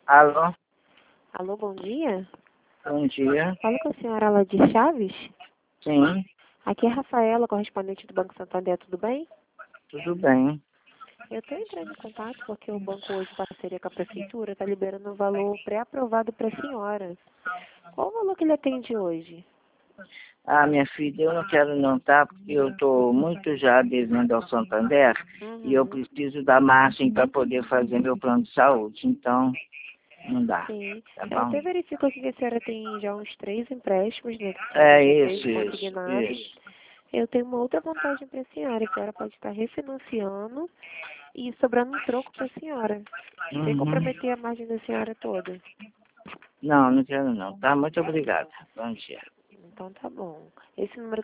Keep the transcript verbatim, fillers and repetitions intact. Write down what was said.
Alô, Alô, bom dia. bom dia. Falo com a senhora Aladir Chaves. Sim, Aqui é a Rafaela, correspondente do Banco Santander, tudo bem? tudo bem. Eu estou entrando em contato porque o banco hoje, em parceria com a prefeitura, está liberando um valor pré-aprovado para a senhora. Qual o valor que ele atende hoje? Ah, minha filha, eu não quero não, tá? Porque eu estou muito já devendo ao Santander e eu Uhum. preciso da margem para poder fazer meu plano de saúde. Então, não dá, Sim. tá Eu bom? até verifico aqui que a senhora tem já uns três empréstimos, né? Que são É já três isso, isso, consignados. isso. Eu tenho uma outra vantagem para a senhora. A senhora pode estar refinanciando e sobrando um troco para a senhora, sem Uhum. comprometer a margem da senhora toda. Não, não quero não, tá? Muito obrigada. Bom dia. Então tá bom. Esse número